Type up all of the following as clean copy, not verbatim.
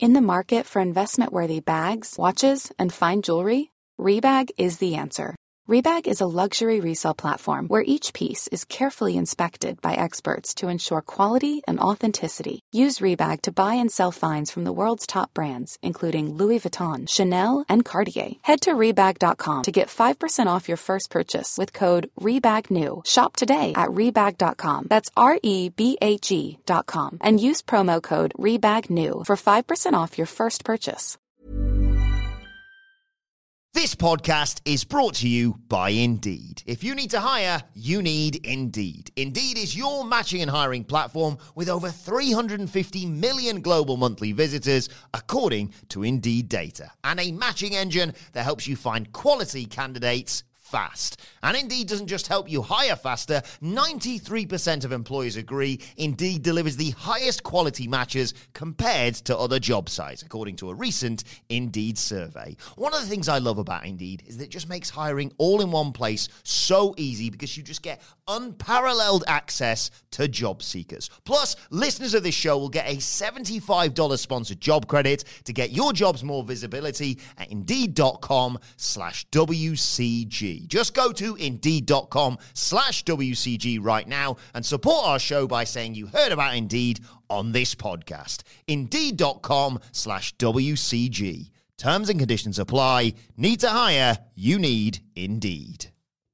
In the market for investment-worthy bags, watches, and fine jewelry, Rebag is the answer. Rebag is a luxury resale platform where each piece is carefully inspected by experts to ensure quality and authenticity. Use Rebag to buy and sell finds from the world's top brands, including Louis Vuitton, Chanel, and Cartier. Head to Rebag.com to get 5% off your first purchase with code REBAGNEW. Shop today at Rebag.com. That's REBAG.com. And use promo code REBAGNEW for 5% off your first purchase. This podcast is brought to you by Indeed. If you need to hire, you need Indeed. Indeed is your matching and hiring platform with over 350 million global monthly visitors, according to Indeed data, and a matching engine that helps you find quality candidates fast. And Indeed doesn't just help you hire faster. 93% of employers agree Indeed delivers the highest quality matches compared to other job sites, according to a recent Indeed survey. One of the things I love about Indeed is that it just makes hiring all in one place so easy because you just get unparalleled access to job seekers. Plus, listeners of this show will get a $75 sponsored job credit to get your jobs more visibility at Indeed.com/WCG. Just go to Indeed.com/WCG right now and support our show by saying you heard about Indeed on this podcast. Indeed.com/WCG. Terms and conditions apply. Need to hire? You need Indeed.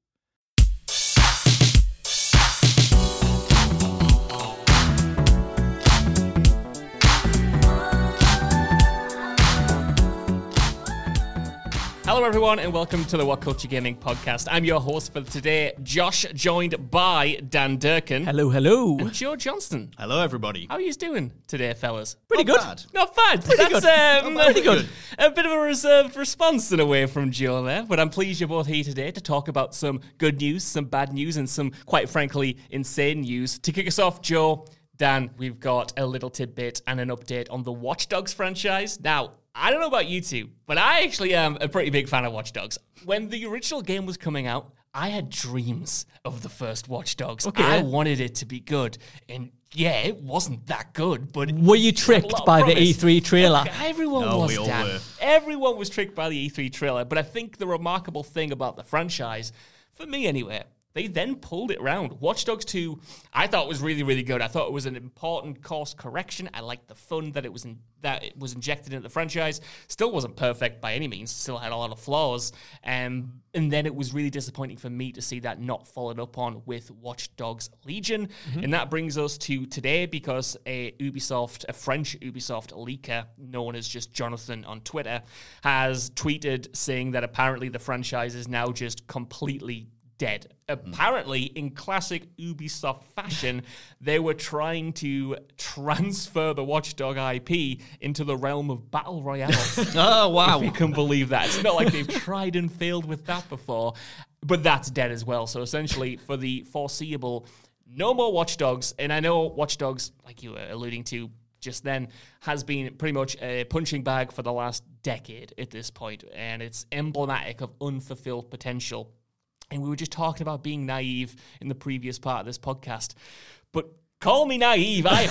Hello everyone and welcome to the What Culture Gaming Podcast. I'm your host for today, Josh, joined by Dan Durkin. Hello, hello. And Joe Johnston. Hello everybody. How are you doing today, fellas? Pretty good. Not bad. Pretty That's good. Pretty good. A bit of a reserved response in a way from Joe there, but I'm pleased you're both here today to talk about some good news, some bad news, and some, quite frankly, insane news. To kick us off, Joe, Dan, we've got a little tidbit and an update on the Watch Dogs franchise. Now, I don't know about you two, but I actually am a pretty big fan of Watch Dogs. When the original game was coming out, I had dreams of the first Watch Dogs. Okay. I wanted it to be good. And yeah, it wasn't that good, but Were you tricked by the E3 trailer? Look, everyone No, was, we all Dan. were. Everyone was tricked by the E3 trailer, but I think the remarkable thing about the franchise, for me anyway, they then pulled it around. Watch Dogs 2, I thought was really, really good. I thought it was an important course correction. I liked the fun that it was injected into the franchise. Still wasn't perfect by any means. Still had a lot of flaws. And then it was really disappointing for me to see that not followed up on with Watch Dogs Legion. Mm-hmm. And that brings us to today because a French Ubisoft leaker known as just Jonathan on Twitter has tweeted saying that apparently the franchise is now just completely dead. Apparently, in classic Ubisoft fashion, they were trying to transfer the Watch Dog IP into the realm of Battle Royale. Oh, wow. If you can believe that. It's not like they've tried and failed with that before, but that's dead as well. So essentially, for the foreseeable, no more Watch Dogs. And I know Watch Dogs, like you were alluding to just then, has been pretty much a punching bag for the last decade at this point, and it's emblematic of unfulfilled potential. And we were just talking about being naive in the previous part of this podcast. But call me naive, I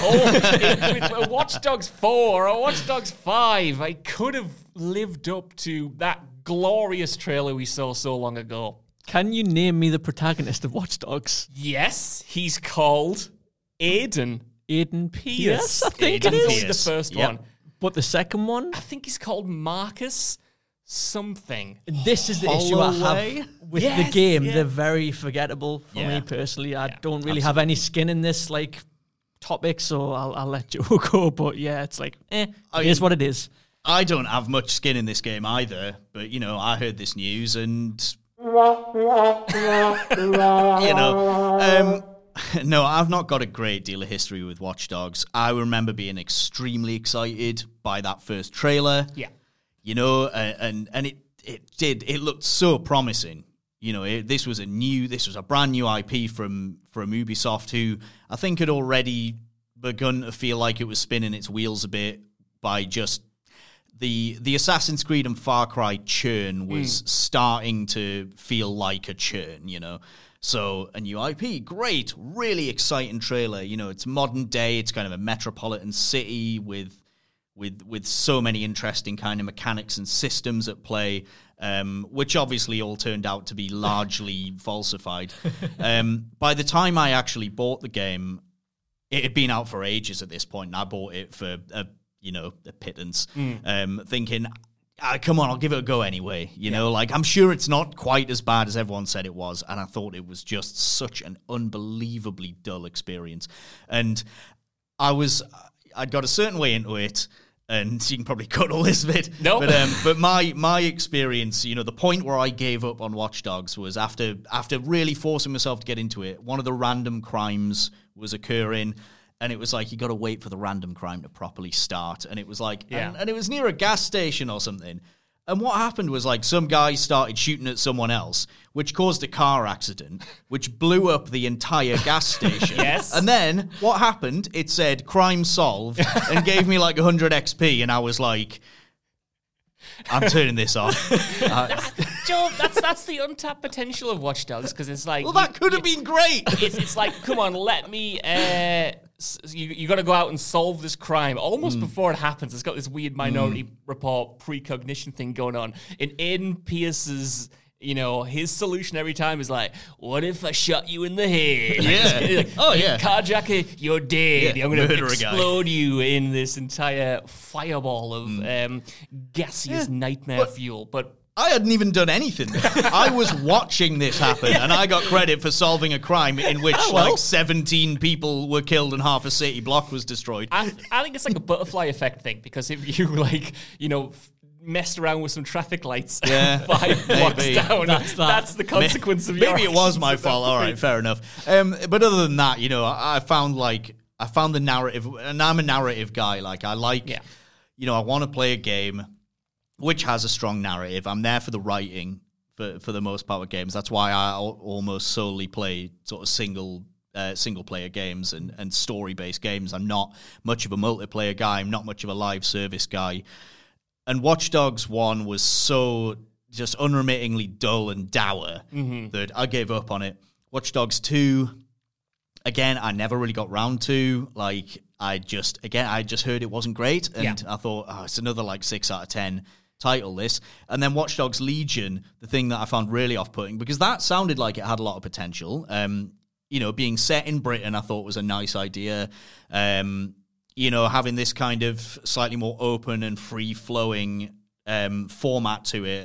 hope. With Watch Dogs 4 or Watch Dogs 5, I could have lived up to that glorious trailer we saw so long ago. Can you name me the protagonist of Watch Dogs? Yes, he's called Aiden Pierce, I think Aiden it is. Pierce. The first one. But the second one? I think he's called Marcus something. This is the issue I have with the game. Yeah. They're very forgettable for me personally. I don't really have any skin in this topic, so I'll let Joe go. But yeah, it's it is what it is. I don't have much skin in this game either, but I heard this news and no, I've not got a great deal of history with Watch Dogs. I remember being extremely excited by that first trailer. Yeah. And it looked so promising. This was a brand new IP from Ubisoft, who I think had already begun to feel like it was spinning its wheels a bit by just the Assassin's Creed and Far Cry churn was starting to feel like a churn, So a new IP, great, really exciting trailer. It's modern day. It's kind of a metropolitan city with with so many interesting kind of mechanics and systems at play, which obviously all turned out to be largely falsified. By the time I actually bought the game, it had been out for ages at this point, and I bought it for a pittance, thinking, come on, I'll give it a go anyway. You know, like, I'm sure it's not quite as bad as everyone said it was, and I thought it was just such an unbelievably dull experience. And I'd got a certain way into it, and you can probably cut all this bit. No. But my experience, you know, the point where I gave up on Watch Dogs was after really forcing myself to get into it, one of the random crimes was occurring, and it was like, you got to wait for the random crime to properly start. And it was like, and it was near a gas station or something. And what happened was, like, some guy started shooting at someone else, which caused a car accident, which blew up the entire gas station. Yes. And then what happened? It said crime solved and gave me like 100 XP, and I was like, I'm turning this off. Joe, that's the untapped potential of Watch Dogs, because it's like, well, that could have been great. It's like, come on, let me. You got to go out and solve this crime almost before it happens. It's got this weird Minority Report precognition thing going on. And Aiden Pierce's, you know, his solution every time is like, what if I shot you in the head? Yeah. Like, carjacker, you're dead. I'm going to explode you in this entire fireball of gaseous nightmare fuel. But I hadn't even done anything. I was watching this happen, and I got credit for solving a crime in which like 17 people were killed and half a city block was destroyed. I think it's like a butterfly effect thing, because if you, like, you know, messed around with some traffic lights 5 blocks down, that's the consequence of your Maybe it was my fault. All right, fair enough. But other than that, you know, I found the narrative, and I'm a narrative guy. Like, I like, you know, I want to play a game which has a strong narrative. I'm there for the writing for the most part of games. That's why I almost solely play sort of single player games and story based games. I'm not much of a multiplayer guy. I'm not much of a live service guy. And Watch Dogs 1 was so just unremittingly dull and dour that I gave up on it. Watch Dogs 2, again, I never really got round to. Like, I just heard it wasn't great, and I thought, it's another like 6 out of 10 title, this. And then Watch Dogs Legion, the thing that I found really off-putting, because that sounded like it had a lot of potential. You know, being set in Britain, I thought was a nice idea. You know, having this kind of slightly more open and free-flowing format to it,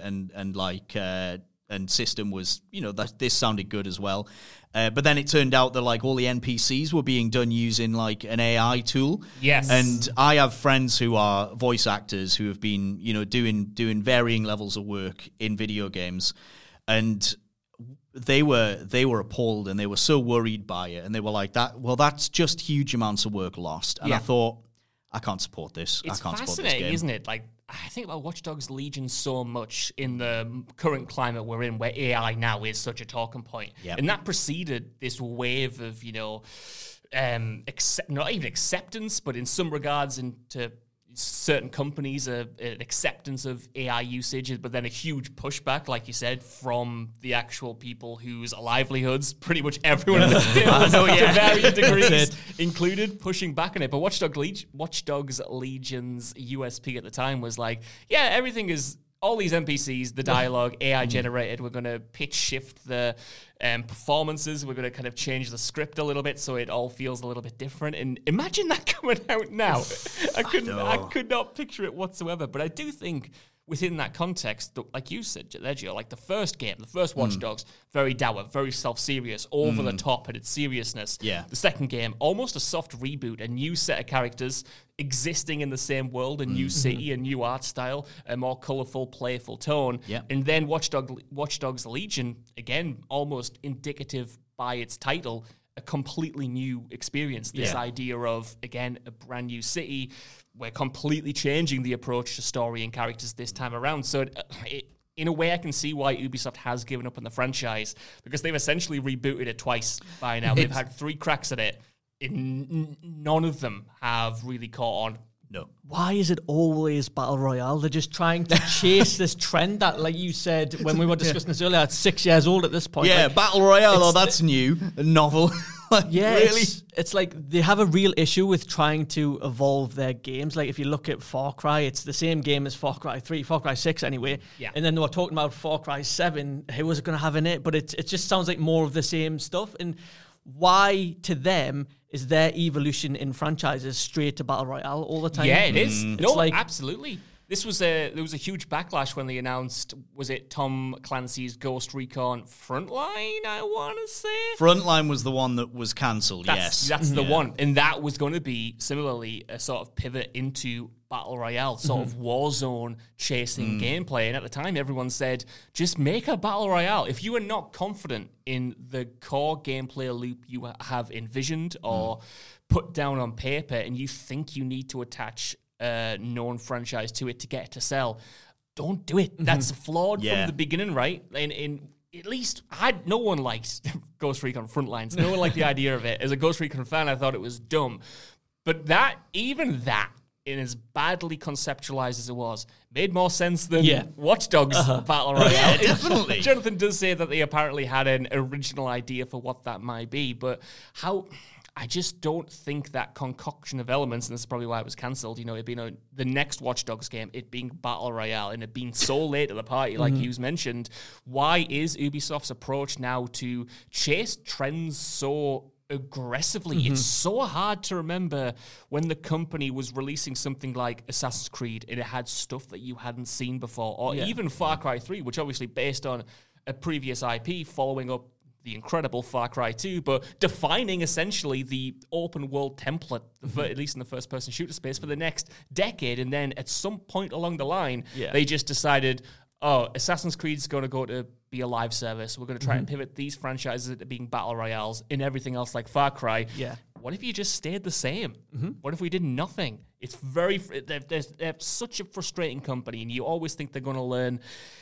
and system was, you know, that this sounded good as well. But then it turned out that, like, all the NPCs were being done using, like, an AI tool. Yes. And I have friends who are voice actors who have been, you know, doing varying levels of work in video games. And they were appalled, and they were so worried by it. And they were like, that's just huge amounts of work lost. And I thought, I can't support this. It's I can't support this game. fascinating, isn't it? Like, I think about Watch Dogs Legion so much in the current climate we're in, where AI now is such a talking point. Yep. And that preceded this wave of, you know, not even acceptance, but in some regards into certain companies, an acceptance of AI usage, but then a huge pushback, like you said, from the actual people whose livelihoods pretty much everyone in the field to varying degrees included, pushing back on it. But Watch Dogs Legion's USP at the time was like, everything is all these NPCs, the dialogue, AI generated. We're going to pitch shift the performances. We're going to kind of change the script a little bit so it all feels a little bit different. And imagine that coming out now. I could not picture it whatsoever. But I do think within that context, like you said, Legio, like the first game, the first Watch Dogs, very dour, very self-serious, over the top in its seriousness. Yeah. The second game, almost a soft reboot, a new set of characters existing in the same world, a new city, a new art style, a more colourful, playful tone. Yeah. And then Watch Dogs Legion, again, almost indicative by its title, a completely new experience. This idea of, again, a brand new city. We're completely changing the approach to story and characters this time around. So in a way, I can see why Ubisoft has given up on the franchise, because they've essentially rebooted it twice by now. They've had 3 cracks at it. None of them have really caught on. No. Why is it always Battle Royale? They're just trying to chase this trend that, like you said when we were discussing this earlier, it's 6 years old at this point. Yeah, like, Battle Royale, that's new, novel. Yeah, really? it's like they have a real issue with trying to evolve their games. Like if you look at Far Cry, it's the same game as Far Cry 3, Far Cry 6 anyway. Yeah. And then they were talking about Far Cry 7, who was it going to have in it? But it just sounds like more of the same stuff. And why, to them, is their evolution in franchises straight to Battle Royale all the time? Yeah, it is. It's No, like, absolutely. There was a huge backlash when they announced, was it Tom Clancy's Ghost Recon Frontline, I want to say? Frontline was the one that was cancelled, yes. That's the one. And that was going to be, similarly, a sort of pivot into Battle Royale, sort of Warzone chasing gameplay. And at the time, everyone said, just make a Battle Royale. If you are not confident in the core gameplay loop you have envisioned or put down on paper, and you think you need to attach a known franchise to it to get it to sell, don't do it. That's flawed from the beginning, right? And at least no one liked Ghost Recon Frontlines. No one liked the idea of it. As a Ghost Recon fan, I thought it was dumb. But even that, in as badly conceptualized as it was, made more sense than Watch Dogs Battle Royale. Yeah, definitely. Jonathan does say that they apparently had an original idea for what that might be, but I just don't think that concoction of elements, and this is probably why it was cancelled, it being the next Watch Dogs game, it being Battle Royale, and it being so late to the party, like Hughes mentioned. Why is Ubisoft's approach now to chase trends so aggressively? It's so hard to remember when the company was releasing something like Assassin's Creed and it had stuff that you hadn't seen before, or even Far Cry 3, which obviously based on a previous IP following up the incredible Far Cry 2, but defining essentially the open world template, at least in the first person shooter space, for the next decade. And then at some point along the line, they just decided, Assassin's Creed's going to go to be a live service. We're going to try and pivot these franchises into being battle royales and everything else like Far Cry. Yeah. What if you just stayed the same? What if we did nothing? It's they're such a frustrating company, and you always think they're going to learn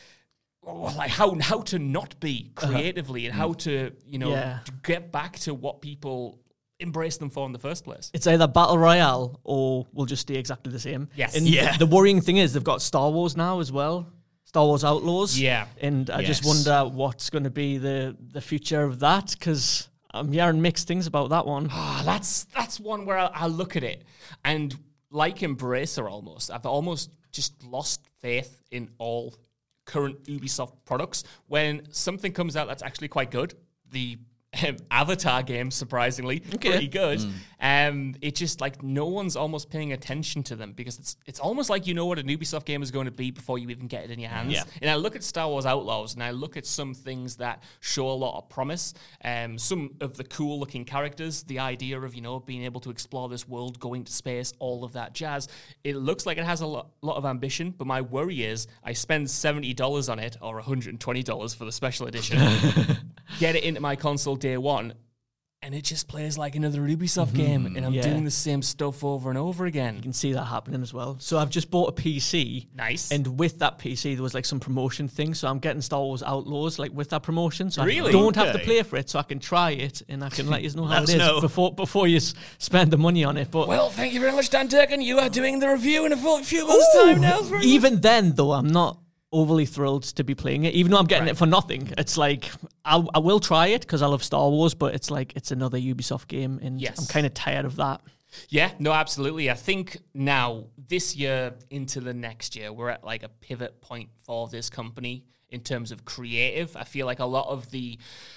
like how to not be creatively and how to to get back to what people embrace them for in the first place. It's either Battle Royale or we'll just stay exactly the same. Yes. And the worrying thing is they've got Star Wars now as well. Star Wars Outlaws. Yeah. And I just wonder what's going to be the future of that, because I'm hearing mixed things about that one. That's one where I look at it, and like Embracer almost, I've almost just lost faith in all current Ubisoft products. When something comes out that's actually quite good, the Avatar game, surprisingly, pretty good. It's just like no one's almost paying attention to them, because it's almost like you know what an Ubisoft game is going to be before you even get it in your hands. And I look at Star Wars Outlaws, and I look at some things that show a lot of promise. Some of the cool looking characters, the idea of being able to explore this world, going to space, all of that jazz. It looks like it has a lot of ambition, but my worry is I spend $70 on it, or $120 for the special edition, get it into my console day one, and it just plays like another Ubisoft game, and I'm doing the same stuff over and over again. You can see that happening as well. So I've just bought a PC. Nice. And with that PC, there was like some promotion thing. So I'm getting Star Wars Outlaws like with that promotion. So really? I don't have to play for it, so I can try it, and I can let you know how it is before you spend the money on it. But well, thank you very much, Dan Durkin. You are doing the review in a few months' time now. Even then, though, I'm not overly thrilled to be playing it, even though I'm getting it for nothing. It's like I will try it because I love Star Wars, but it's like it's another Ubisoft game, and I'm kind of tired of that. Yeah, no, absolutely. I think now this year into the next year, we're at like a pivot point for this company in terms of creative. I feel like a lot of the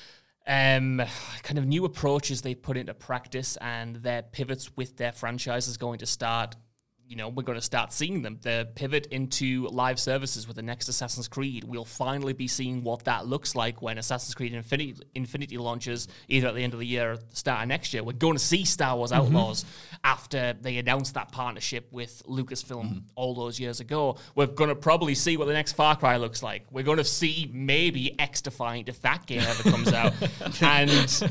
kind of new approaches they put into practice and their pivots with their franchise is going to start. We're going to start seeing them. The pivot into live services with the next Assassin's Creed. We'll finally be seeing what that looks like when Assassin's Creed Infinity launches, either at the end of the year or the start of next year. We're going to see Star Wars Outlaws after they announced that partnership with Lucasfilm all those years ago. We're going to probably see what the next Far Cry looks like. We're going to see maybe X-Defiant if that game ever comes out. And,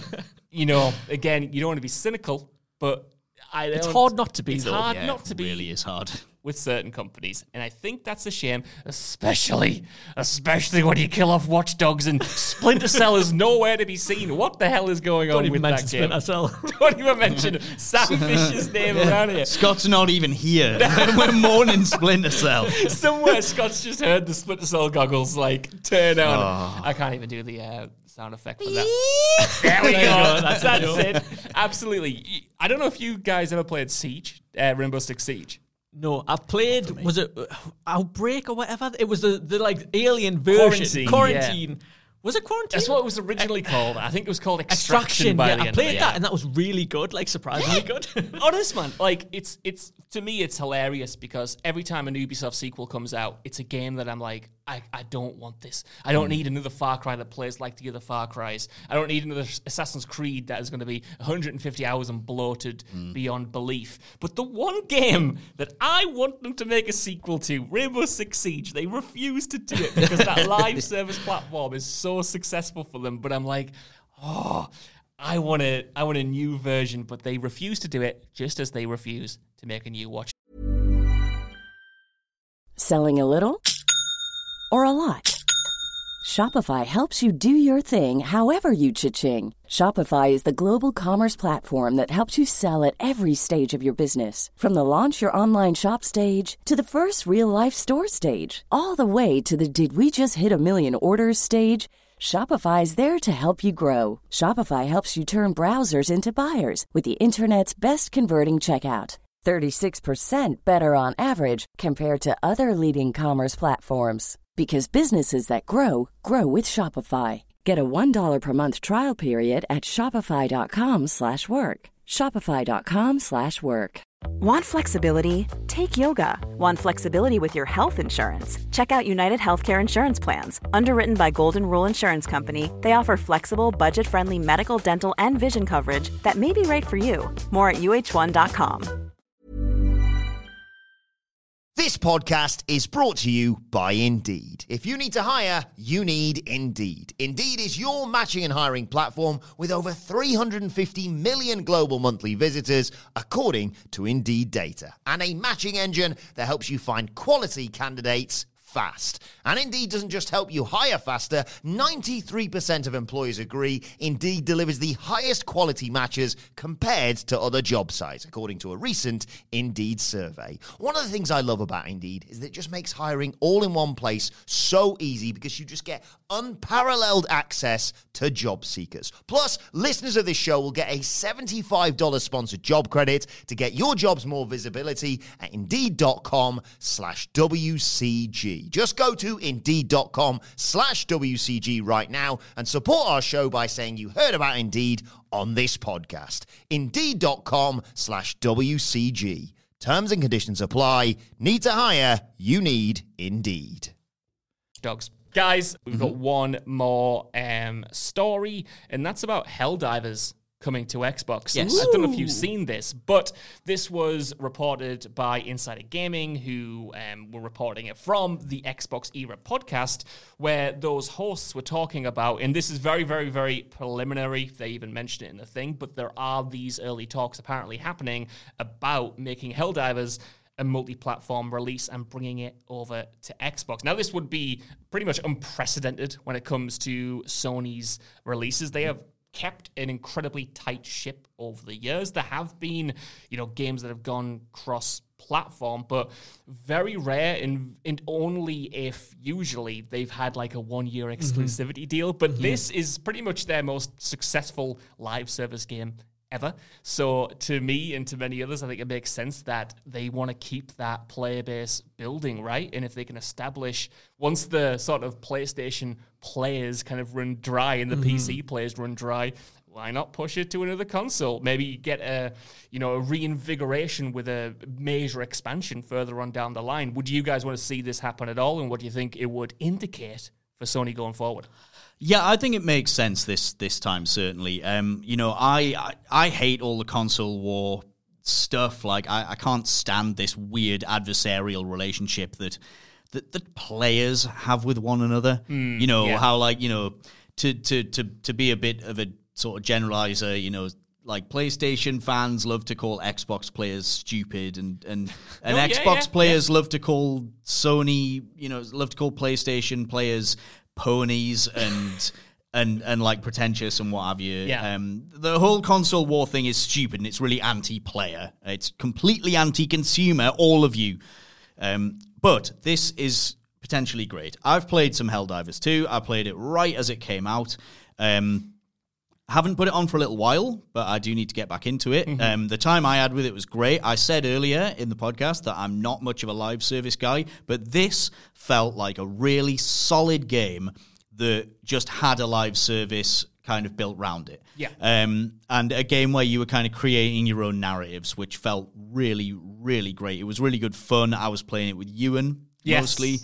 again, you don't want to be cynical, but it's hard not to be, It's though. hard not to be. It really is hard. With certain companies. And I think that's a shame, especially when you kill off Watch Dogs and Splinter Cell is nowhere to be seen. What the hell is going on with that game? Splinter Cell. Don't even mention Sam Fisher's name around here. Scott's not even here. We're mourning Splinter Cell. Somewhere Scott's just heard the Splinter Cell goggles turn on. I can't even do the sound effect for that. There we go. That's it. Absolutely. I don't know if you guys ever played Siege, Rainbow Six Siege. No, I played, was it Outbreak or whatever? It was the like alien version. Quarantine. Yeah. Was it Quarantine? That's what it was originally called. I think it was called Extraction by the end. I played that and that was really good, like surprisingly good. Honest, man. Like, it's to me, it's hilarious because every time an Ubisoft sequel comes out, it's a game that I'm like, I don't want this. I don't need another Far Cry that plays like the other Far Cries. I don't need another Assassin's Creed that is going to be 150 hours and bloated beyond belief. But the one game that I want them to make a sequel to, Rainbow Six Siege, they refuse to do it because that live service platform is so successful for them. But I'm like, I want a new version, but they refuse to do it, just as they refuse to make a new Watch. Selling a little or a lot? Shopify helps you do your thing however you cha-ching. Shopify is the global commerce platform that helps you sell at every stage of your business. From the launch your online shop stage to the first real-life store stage, all the way to the did we just hit a million orders stage. Shopify is there to help you grow. Shopify helps you turn browsers into buyers with the internet's best converting checkout. 36% better on average compared to other leading commerce platforms. Because businesses that grow, grow with Shopify. Get a $1 per month trial period at shopify.com/work. Shopify.com/work. Want flexibility? Take yoga. Want flexibility with your health insurance? Check out United Healthcare Insurance Plans. Underwritten by Golden Rule Insurance Company, they offer flexible, budget-friendly medical, dental, and vision coverage that may be right for you. More at uh1.com. This podcast is brought to you by Indeed. If you need to hire, you need Indeed. Indeed is your matching and hiring platform with over 350 million global monthly visitors, according to Indeed data, and a matching engine that helps you find quality candidates fast. And Indeed doesn't just help you hire faster. 93% of employers agree Indeed delivers the highest quality matches compared to other job sites, according to a recent Indeed survey. One of the things I love about Indeed is that it just makes hiring all in one place so easy because you just get unparalleled access to job seekers. Plus, listeners of this show will get a $75 sponsored job credit to get your jobs more visibility at Indeed.com/WCG. Just go to Indeed.com/WCG right now and support our show by saying you heard about Indeed on this podcast. Indeed.com/WCG. Terms and conditions apply. Need to hire? You need Indeed. Dogs. Guys, we've got one more story, and that's about Helldivers coming to Xbox. Yes. I don't know if you've seen this, but this was reported by Insider Gaming, who were reporting it from the Xbox Era podcast, where those hosts were talking about, and this is very, very, very preliminary, they even mentioned it in the thing, but there are these early talks apparently happening about making Helldivers a multi-platform release and bringing it over to Xbox. Now, this would be pretty much unprecedented when it comes to Sony's releases. They have kept an incredibly tight ship over the years. There have been, games that have gone cross-platform, but very rare and only if usually they've had like a 1-year exclusivity deal. But this is pretty much their most successful live service game ever. So to me and to many others, I think it makes sense that they want to keep that player base building, right? And if they can establish, once the sort of PlayStation players kind of run dry and the PC players run dry, why not push it to another console? Maybe you get a reinvigoration with a major expansion further on down the line. Would you guys want to see this happen at all? And what do you think it would indicate for Sony going forward? Yeah, I think it makes sense this time, certainly. I hate all the console war stuff. Like, I can't stand this weird adversarial relationship that players have with one another. How, like, to be a bit of a sort of generalizer, like PlayStation fans love to call Xbox players stupid, and Xbox players love to call Sony, love to call PlayStation players ponies and like pretentious and what have you. Yeah. The whole console war thing is stupid and it's really anti-player. It's completely anti-consumer, all of you. But this is potentially great. I've played some Helldivers 2. I played it right as it came out. Haven't put it on for a little while, but I do need to get back into it. The time I had with it was great. I said earlier in the podcast that I'm not much of a live service guy, but this felt like a really solid game that just had a live service kind of built around it. Yeah. And a game where you were kind of creating your own narratives, which felt really, really great. It was really good fun. I was playing it with Ewan mostly.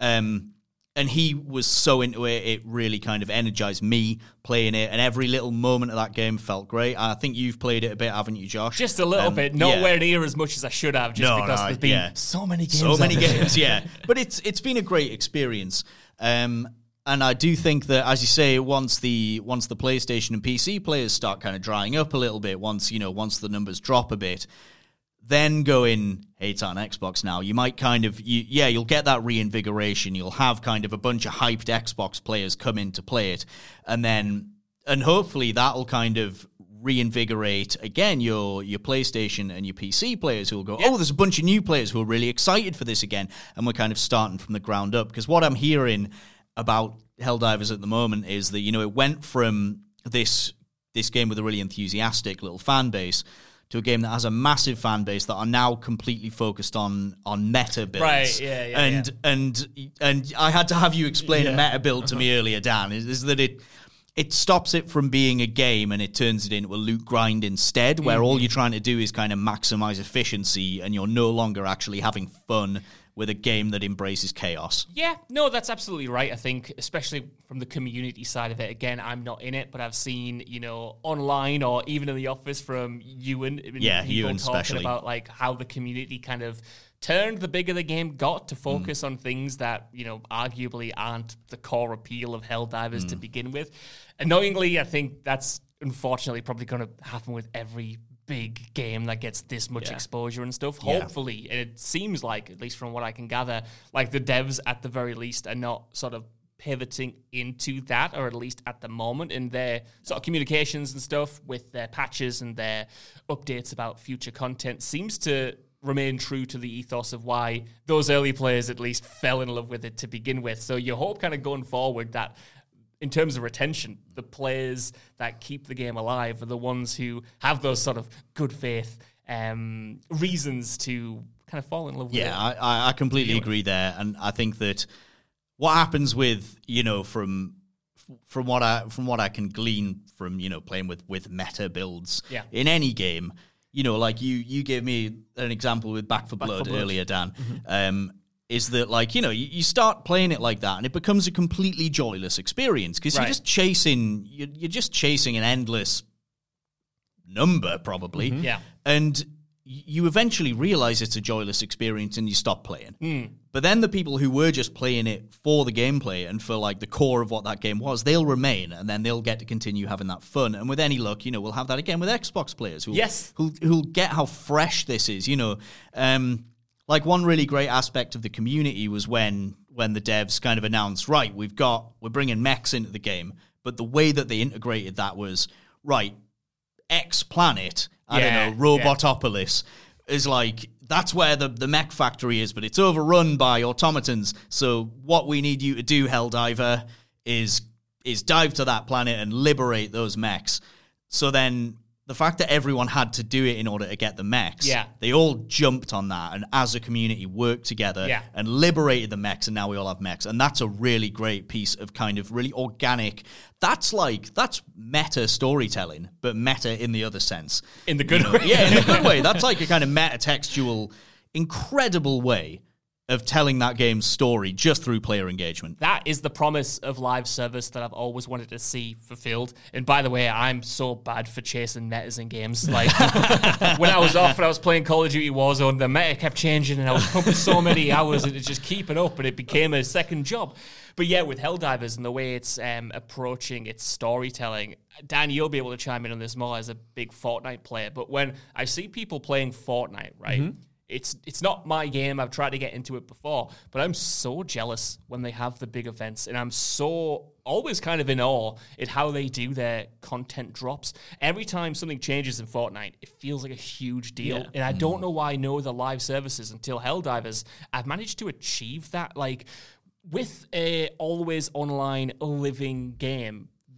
And he was so into it, it really kind of energized me playing it, and every little moment of that game felt great. I think you've played it a bit, haven't you, Josh? Just a little bit. Nowhere near as much as I should have, because there's been so many games. So many games, yeah. But it's been a great experience. And I do think that, as you say, once the PlayStation and PC players start kind of drying up a little bit, once the numbers drop a bit, then going, hey, it's on Xbox now, you might kind of, you'll get that reinvigoration. You'll have kind of a bunch of hyped Xbox players come in to play it. And hopefully that'll kind of reinvigorate, again, your PlayStation and your PC players who will go, oh, there's a bunch of new players who are really excited for this again. And we're kind of starting from the ground up. Because what I'm hearing about Helldivers at the moment is that, it went from this game with a really enthusiastic little fan base to a game that has a massive fan base that are now completely focused on meta builds. Right, yeah. And I had to have you explain a meta build to me earlier, Dan, is that it stops it from being a game and it turns it into a loot grind instead, where all you're trying to do is kind of maximize efficiency and you're no longer actually having fun with a game that embraces chaos. Yeah, no, that's absolutely right. I think, especially from the community side of it, again, I'm not in it, but I've seen, online or even in the office from Ewan, people Ewan talking especially about like how the community kind of turned the bigger the game got to focus on things that, arguably aren't the core appeal of Helldivers to begin with. Annoyingly, I think that's unfortunately probably going to happen with every big game that gets this much exposure and stuff. Hopefully, and it seems like, at least from what I can gather, like the devs at the very least are not sort of pivoting into that, or at least at the moment in their sort of communications and stuff with their patches and their updates about future content seems to remain true to the ethos of why those early players at least fell in love with it to begin with. So you hope kind of going forward that in terms of retention, the players that keep the game alive are the ones who have those sort of good faith reasons to kind of fall in love with it. Yeah, I completely agree there. And I think that what happens with, from what I can glean from, playing with meta builds in any game, like you gave me an example with Back 4 Blood earlier, Dan. Is that, like, you start playing it like that and it becomes a completely joyless experience because you're just chasing an endless number, probably. Yeah. And you eventually realize it's a joyless experience and you stop playing. But then the people who were just playing it for the gameplay and for, like, the core of what that game was, they'll remain and then they'll get to continue having that fun. And with any luck, we'll have that again with Xbox players who'll get how fresh this is, Like, one really great aspect of the community was when the devs kind of announced, right, we're bringing mechs into the game, but the way that they integrated that was, right, X planet, Robotopolis, is like, that's where the mech factory is, but it's overrun by automatons, so what we need you to do, Helldiver, is dive to that planet and liberate those mechs. So then the fact that everyone had to do it in order to get the mechs, they all jumped on that and as a community worked together and liberated the mechs, and now we all have mechs. And that's a really great piece of kind of really organic, that's meta storytelling, but meta in the other sense. In the good way. Yeah, in the good way. That's like a kind of meta-textual, incredible way of telling that game's story just through player engagement. That is the promise of live service that I've always wanted to see fulfilled. And by the way, I'm so bad for chasing metas in games. Like, when I was off and I was playing Call of Duty Warzone, the meta kept changing and I was pumping so many hours and it's just keeping up and it became a second job. But yeah, with Helldivers and the way it's approaching its storytelling, Dan, you'll be able to chime in on this more as a big Fortnite player. But when I see people playing Fortnite, right, It's not my game. I've tried to get into it before, but I'm so jealous when they have the big events, and I'm so always kind of in awe at how they do their content drops. Every time something changes in Fortnite, it feels like a huge deal, and I don't know why no other live services until Helldivers I've managed to achieve that. Like, with a always online living game,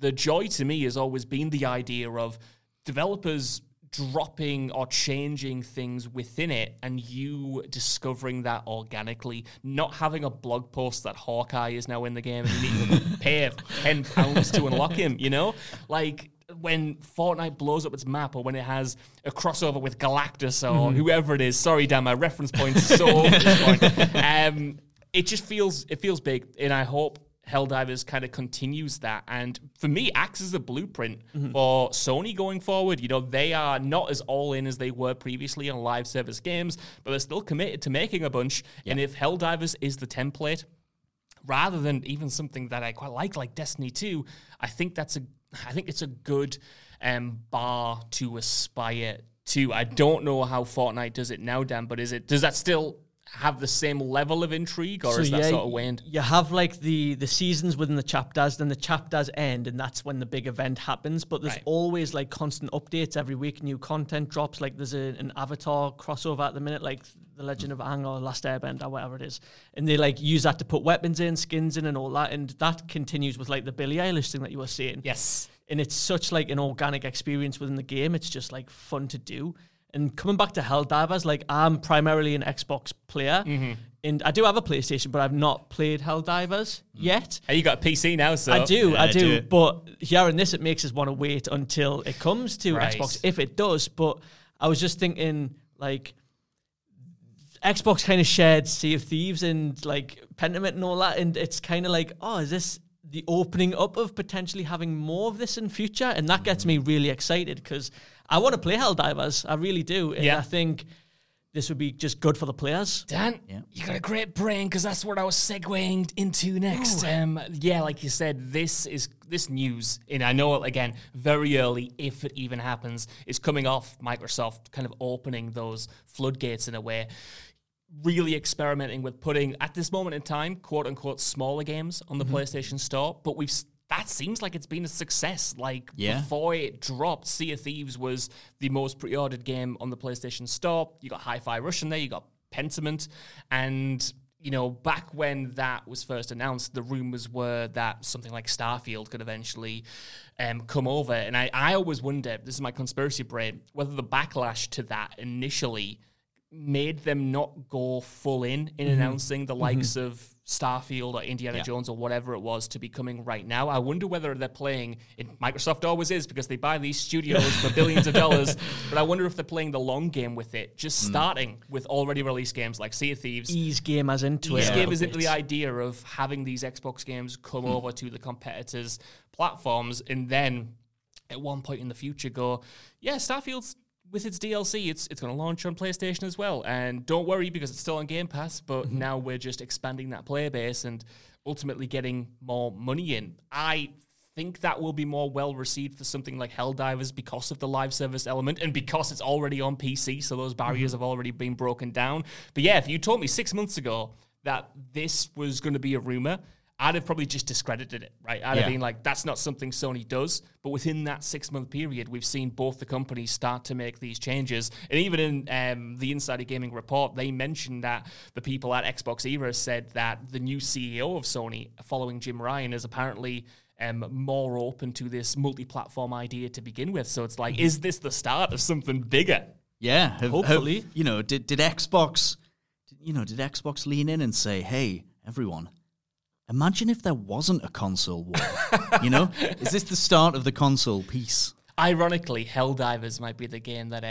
the joy to me has always been the idea of developers dropping or changing things within it and you discovering that organically, not having a blog post that Hawkeye is now in the game and you need to pay £10 to unlock him, you know? Like when Fortnite blows up its map or when it has a crossover with Galactus or whoever it is. Sorry, Dan, my reference point's so over this point. It just feels big, and I hope Helldivers kind of continues that, and for me, acts as a blueprint for Sony going forward. You know, they are not as all in as they were previously on live service games, but they're still committed to making a bunch. And if Helldivers is the template, rather than even something that I quite like Destiny 2, I think it's a good bar to aspire to. I don't know how Fortnite does it now, Dan, but does that still have the same level of intrigue, or is that sort of waned? You have like the seasons within the chapters, then the chapters end, and that's when the big event happens. But there's always like constant updates every week, new content drops. Like there's an Avatar crossover at the minute, like The Legend of Aang or Last Airbender, whatever it is, and they like use that to put weapons in, skins in, and all that. And that continues with like the Billie Eilish thing that you were saying. Yes, and it's such like an organic experience within the game. It's just like fun to do. And coming back to Helldivers, like I'm primarily an Xbox player, and I do have a PlayStation, but I've not played Helldivers yet. And you got a PC now, so I do. But hearing this, it makes us want to wait until it comes to Xbox, if it does. But I was just thinking, like, Xbox kind of shared Sea of Thieves and like Pentiment and all that, and it's kind of like, oh, is this the opening up of potentially having more of this in future? And that gets me really excited because I want to play Helldivers. I really do. And I think this would be just good for the players. Dan, you got a great brain because that's what I was segueing into next. Like you said, this news, and I know, again, very early, if it even happens, is coming off Microsoft kind of opening those floodgates in a way. Really experimenting with putting, at this moment in time, quote-unquote, smaller games on the PlayStation Store, but that seems like it's been a success. Like, before it dropped, Sea of Thieves was the most pre-ordered game on the PlayStation Store. You got Hi-Fi Rush in there, you got Pentiment, and, you know, back when that was first announced, the rumors were that something like Starfield could eventually come over, and I always wonder, this is my conspiracy brain, whether the backlash to that initially made them not go full in announcing the likes of Starfield or Indiana Jones or whatever it was to be coming right now. I wonder whether they're playing, Microsoft always is because they buy these studios for billions of dollars, but I wonder if they're playing the long game with it, just starting with already released games like Sea of Thieves. Ease gamers into it. Ease gamers into the idea of having these Xbox games come over to the competitors' platforms, and then at one point in the future go, Starfield's with its DLC, it's going to launch on PlayStation as well. And don't worry, because it's still on Game Pass, but now we're just expanding that player base and ultimately getting more money in. I think that will be more well-received for something like Helldivers because of the live service element and because it's already on PC, so those barriers have already been broken down. But if you told me 6 months ago that this was going to be a rumor, I'd have probably just discredited it, right? I'd have been like, that's not something Sony does. But within that 6 month period, we've seen both the companies start to make these changes. And even in the Insider Gaming report, they mentioned that the people at Xbox Era said that the new CEO of Sony, following Jim Ryan, is apparently more open to this multi-platform idea to begin with. So it's like, is this the start of something bigger? Yeah, hopefully. Did Xbox, did Xbox lean in and say, hey, everyone, imagine if there wasn't a console war. Is this the start of the console peace? Ironically, Helldivers might be the game that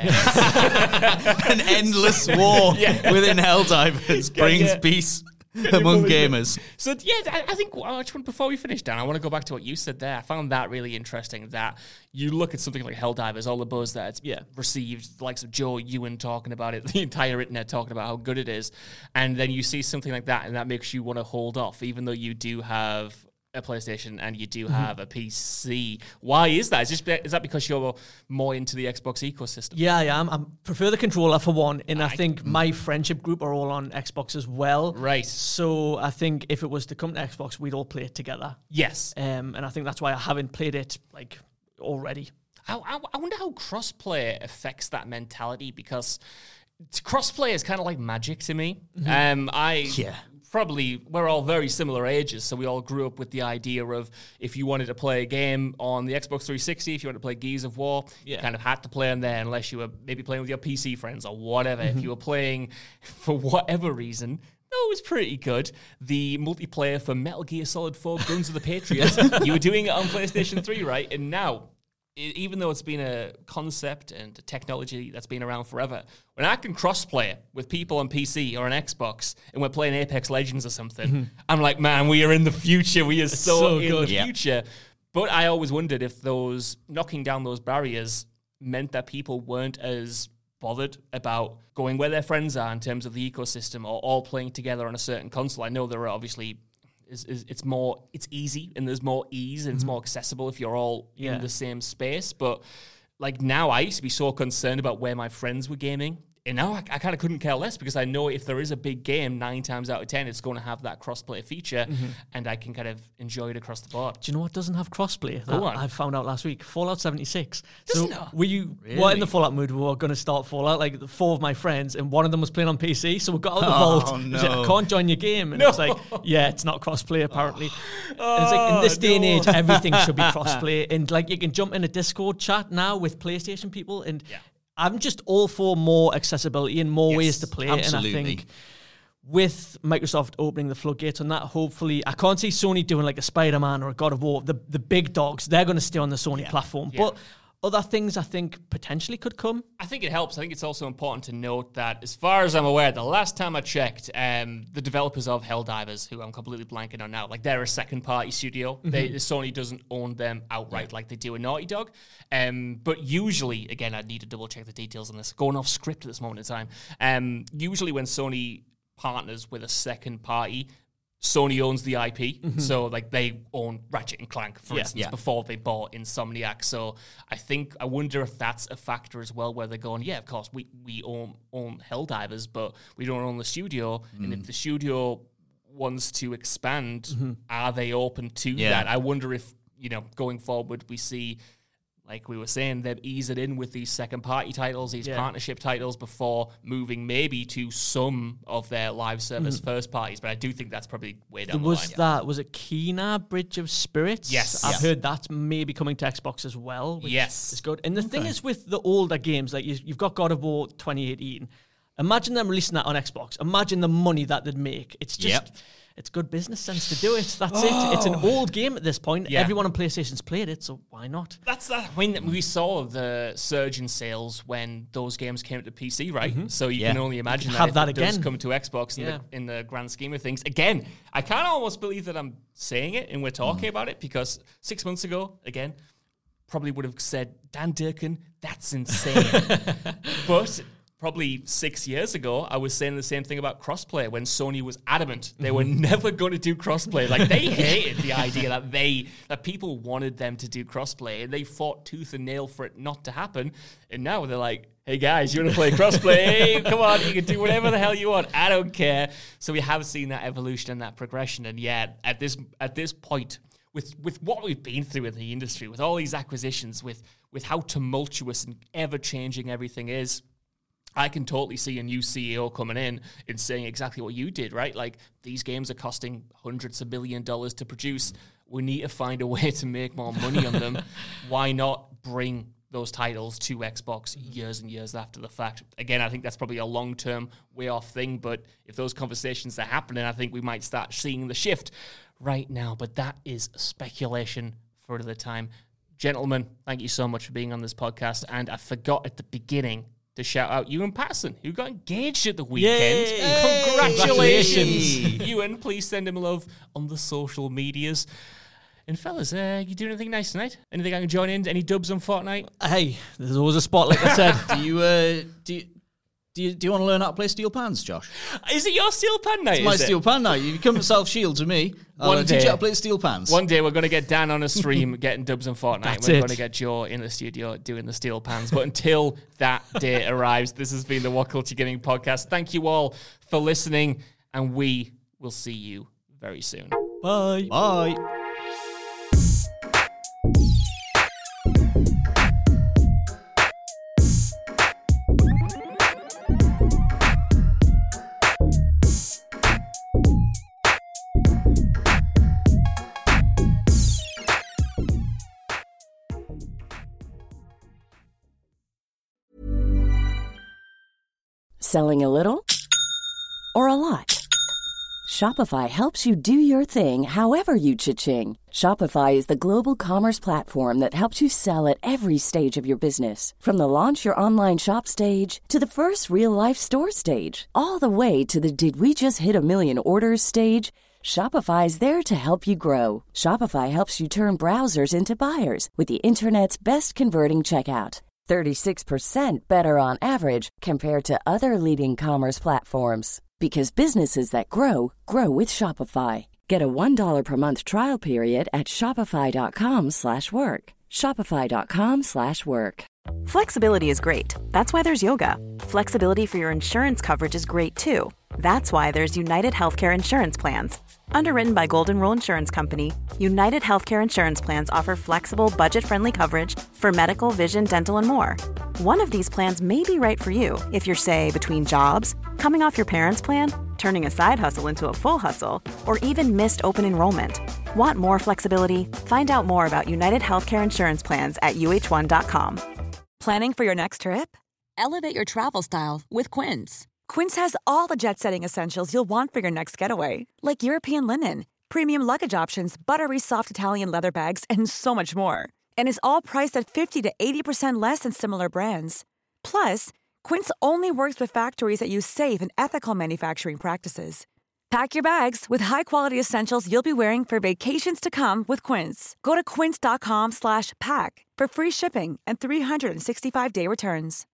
an endless war within Helldivers brings peace among gamers. So I think before we finish, Dan, I want to go back to what you said there. I found that really interesting, that you look at something like Helldivers, all the buzz that it's received, the likes of Joe Ewan talking about it, the entire internet talking about how good it is, and then you see something like that and that makes you want to hold off, even though you do have a PlayStation and you do have a PC. Why is that? Is that because you're more into the Xbox ecosystem? Yeah, I am. I prefer the controller for one, and I think my friendship group are all on Xbox as well. Right. So I think if it was to come to Xbox, we'd all play it together. Yes. And I think that's why I haven't played it already. I wonder how crossplay affects that mentality, because crossplay is kind of like Magic to me. we're all very similar ages, so we all grew up with the idea of if you wanted to play a game on the Xbox 360, if you wanted to play Gears of War, you kind of had to play on there unless you were maybe playing with your PC friends or whatever. If you were playing for whatever reason, it was pretty good. The multiplayer for Metal Gear Solid 4 Guns of the Patriots, you were doing it on PlayStation 3, right? And now, even though it's been a concept and a technology that's been around forever, when I can cross-play with people on PC or on Xbox and we're playing Apex Legends or something, I'm like, man, we are in the future. We are so in the future. But I always wondered if those knocking down those barriers meant that people weren't as bothered about going where their friends are in terms of the ecosystem or all playing together on a certain console. I know there are obviously... It's easy and there's more ease and it's more accessible if you're all in the same space. But like now I used to be so concerned about where my friends were gaming. And now I kind of couldn't care less because I know if there is a big game, 9 times out of 10, it's going to have that cross-play feature and I can kind of enjoy it across the board. Do you know what doesn't have cross-play? Go on. I found out last week. Fallout 76. Doesn't so it? We're in the Fallout mood. We were going to start Fallout, like 4 of my friends, and one of them was playing on PC, so we got out of the vault. No. Said, I can't join your game. And it's like, yeah, it's not cross-play apparently. And it's like, in this day and age, everything should be cross-play. And like you can jump in a Discord chat now with PlayStation people and... I'm just all for more accessibility and more ways to play it. And I think with Microsoft opening the floodgates on that, hopefully, I can't see Sony doing like a Spider-Man or a God of War. The big dogs, they're going to stay on the Sony platform. But other things I think potentially could come. I think it helps. I think it's also important to note that as far as I'm aware, the last time I checked, the developers of Helldivers, who I'm completely blanking on now, like they're a second-party studio. Sony doesn't own them outright like they do a Naughty Dog. But usually, again, I need to double-check the details on this. Going off script at this moment in time. Usually when Sony partners with a second party, Sony owns the IP, so like they own Ratchet and Clank, for instance, before they bought Insomniac. So I wonder if that's a factor as well, where they're going, yeah, of course, we own Helldivers, but we don't own the studio. And if the studio wants to expand, are they open to that? I wonder if, going forward, we see... Like we were saying, they've eased it in with these second-party titles, these partnership titles, before moving maybe to some of their live service first parties. But I do think that's probably way down the line. Was it Kena Bridge of Spirits? Yes. I've heard that's maybe coming to Xbox as well, which is good. And the thing is with the older games, like you've got God of War 2018. Imagine them releasing that on Xbox. Imagine the money that they'd make. It's just... It's good business sense to do it. That's it. It's an old game at this point. Yeah. Everyone on PlayStation's played it, so why not? That's that. When we saw the surge in sales when those games came to PC, right? So you can only imagine that it does come to Xbox in the grand scheme of things. Again, I can't almost believe that I'm saying it and we're talking about it because 6 months ago, again, probably would have said, Dan Durkin, that's insane. But... Probably 6 years ago, I was saying the same thing about crossplay when Sony was adamant they were never going to do crossplay. Like they hated the idea that people wanted them to do crossplay, and they fought tooth and nail for it not to happen. And now they're like, "Hey guys, you want to play crossplay? Hey, come on, you can do whatever the hell you want. I don't care." So we have seen that evolution and that progression. And yet, at this point, with what we've been through in the industry, with all these acquisitions, with how tumultuous and ever changing everything is. I can totally see a new CEO coming in and saying exactly what you did, right? Like, these games are costing hundreds of $1 million to produce. We need to find a way to make more money on them. Why not bring those titles to Xbox years and years after the fact? Again, I think that's probably a long-term, way-off thing, but if those conversations are happening, I think we might start seeing the shift right now. But that is speculation for another time. Gentlemen, thank you so much for being on this podcast. And I forgot at the beginning to shout out Ewan Patterson, who got engaged at the weekend. Congratulations. Ewan, please send him love on the social medias. And fellas, you doing anything nice tonight? Anything I can join in? Any dubs on Fortnite? Hey, there's always a spot, like I said. Do you want to learn how to play steel pans, Josh? Is it your steel pan night? It's my steel pan night. You come to South Shields with me. I'll teach you how to play steel pans. One day we're going to get Dan on a stream getting dubs on Fortnite. We're going to get Joe in the studio doing the steel pans. But until that day arrives, this has been the What Culture Gaming Podcast. Thank you all for listening, and we will see you very soon. Bye. Bye. Selling a little or a lot? Shopify helps you do your thing however you cha-ching. Shopify is the global commerce platform that helps you sell at every stage of your business. From the launch your online shop stage to the first real-life store stage, all the way to the did we just hit a million orders stage. Shopify is there to help you grow. Shopify helps you turn browsers into buyers with the internet's best converting checkout. 36% better on average compared to other leading commerce platforms. Because businesses that grow, grow with Shopify. Get a $1 per month trial period at shopify.com/work. Shopify.com/work. Flexibility is great. That's why there's yoga. Flexibility for your insurance coverage is great too. That's why there's United Healthcare Insurance Plans. Underwritten by Golden Rule Insurance Company, United Healthcare Insurance Plans offer flexible, budget-friendly coverage for medical, vision, dental, and more. One of these plans may be right for you if you're, say, between jobs, coming off your parents' plan, turning a side hustle into a full hustle, or even missed open enrollment. Want more flexibility? Find out more about United Healthcare Insurance Plans at uh1.com. Planning for your next trip? Elevate your travel style with Quince. Quince has all the jet-setting essentials you'll want for your next getaway, like European linen, premium luggage options, buttery soft Italian leather bags, and so much more. And is all priced at 50 to 80% less than similar brands. Plus, Quince only works with factories that use safe and ethical manufacturing practices. Pack your bags with high-quality essentials you'll be wearing for vacations to come with Quince. Go to quince.com/pack for free shipping and 365-day returns.